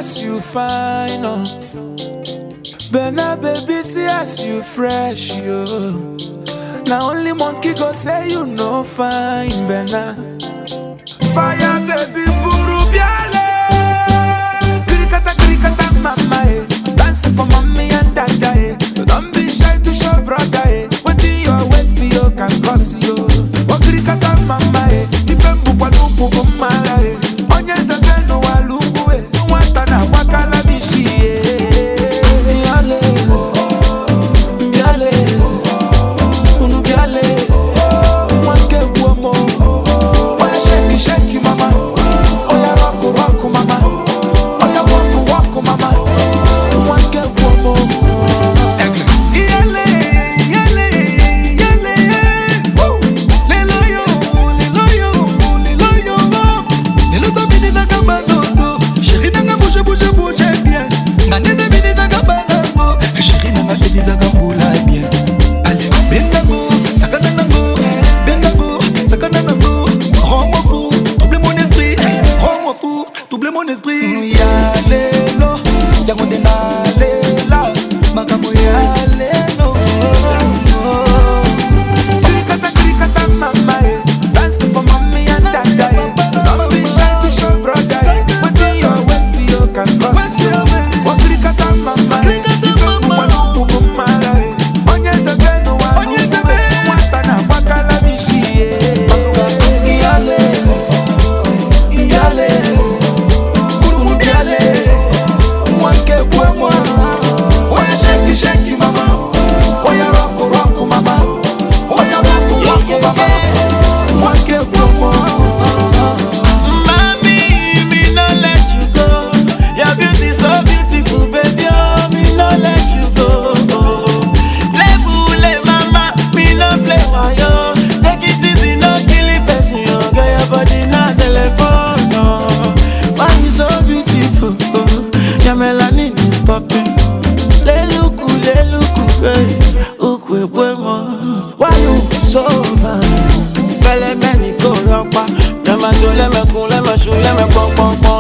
as you fine, oh. Bena baby, see as you fresh, yo. Now only monkey go say you no fine, Bena. Fire baby, buru biale. Krikata mama, eh. Dance for mommy and dada, eh. Don't be shy to show brother, eh. What in your waist you can cause you. Oh krikata mama, eh. Ifembu kwa lupu kumara, eh. Onyeza benu walubu, eh. Nwata na wakala bishi, eh. Biale, biale, unu biale, wanke buomo. Oya shake mama, oya rock mama, oya walk mama, wanke buomo. Why you so fine? Let me go rock, let me do, let me cool, let me shoot, let me pop.